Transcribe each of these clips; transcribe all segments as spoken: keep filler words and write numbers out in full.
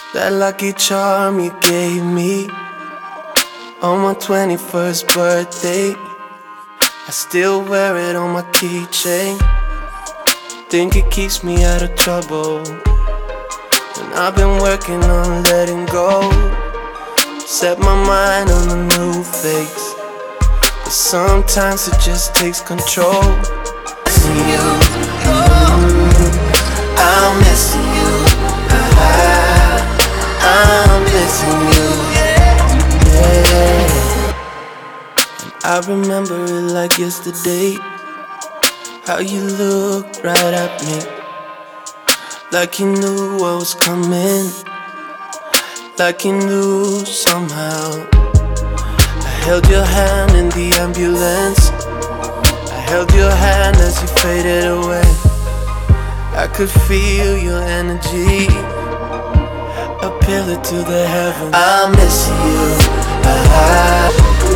That lucky charm you gave me on my twenty-first birthday, I still wear it on my keychain. Think it keeps me out of trouble, and I've been working on letting go. Set my mind on a new face, but sometimes it just takes control. Missing you, oh, I'm missing you. I'm missing you, yeah. And I remember it like yesterday, how you looked right at me, like you knew what was coming, like you knew somehow. I held your hand in the ambulance, I held your hand as you faded away. I could feel your energy, a pillar to the heavens. I miss you. I,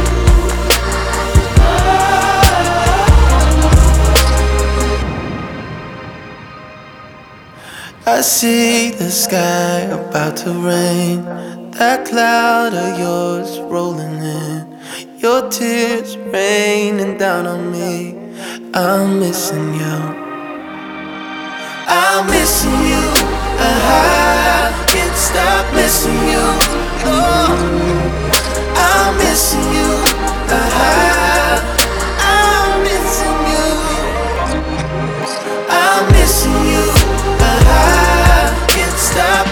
I see the sky about to rain, that cloud of yours rolling in, your tears raining down on me. I'm missing you. I'm missing you. I can't stop missing you. Oh.